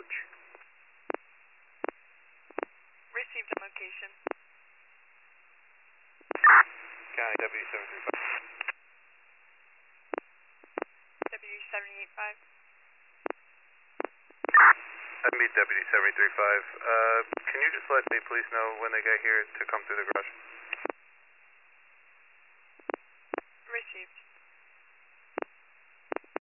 search. Received on location. County W735. W785. I meet Deputy 735. Can you just let the police know when they get here to come through the garage? Received.